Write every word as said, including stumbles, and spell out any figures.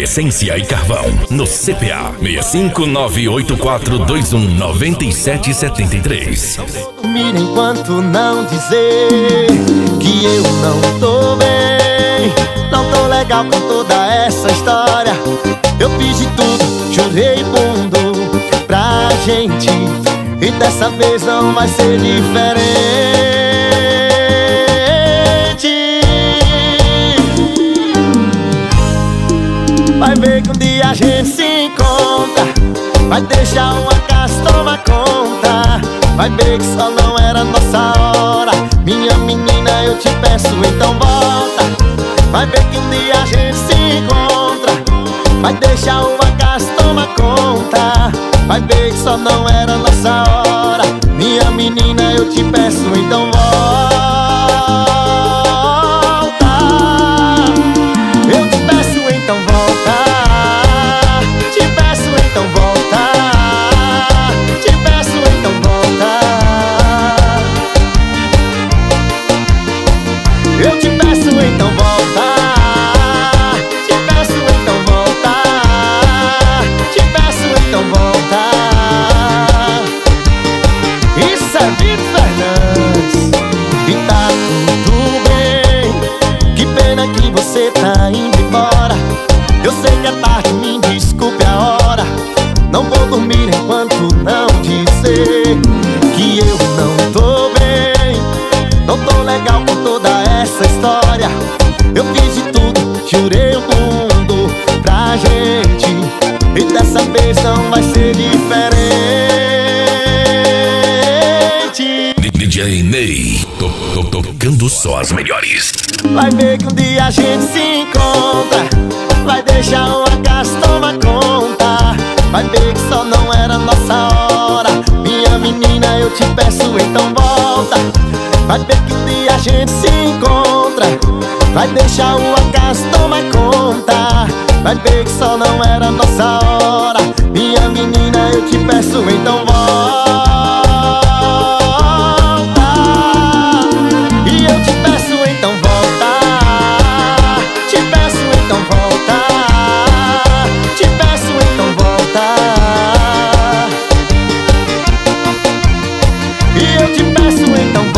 Essência e Carvão, no C P A seis cinco nove oito quatro dois um nove sete sete três. Mira enquanto não dizer que eu não tô bem, não tô legal com toda essa história. Eu fiz de tudo, jurei mundo pra gente, e dessa vez não vai ser diferente. Vai ver que um dia a gente se encontra, vai deixar o acaso tomar conta. Vai ver que só não era nossa hora. Minha menina, eu te peço, então volta. Vai ver que um dia a gente se encontra, vai deixar o acaso tomar conta. Vai ver que só não era nossa hora. Minha menina, eu te peço, então volta. Eu te peço, então volta. Te peço, então volta. Te peço, então volta. Eu te peço, então volta. Te peço, então volta. Te peço, então volta. Isso é Vitor Fernandes e tá tudo bem. Que pena que você tá indo embora. Eu sei que é tarde, me desculpe a hora. Não vou dormir enquanto não dizer que eu não tô bem, não tô legal com toda essa história. Eu fiz de tudo, jurei o mundo pra gente, e dessa vez não vai ser diferente. D J Ney, to, to, tocando só as melhores. Vai ver que um dia a gente se encontra, vai deixar o acaso tomar conta. Vai ver que só não era nossa hora. Minha menina, eu te peço, então volta. Vai ver que um dia a gente se encontra, vai deixar o acaso tomar conta. Vai ver que só não era nossa hora. Minha menina, eu te peço, então volta. E eu te peço, então volta. Te peço, então volta. Te peço, então volta. E eu te peço, então volta.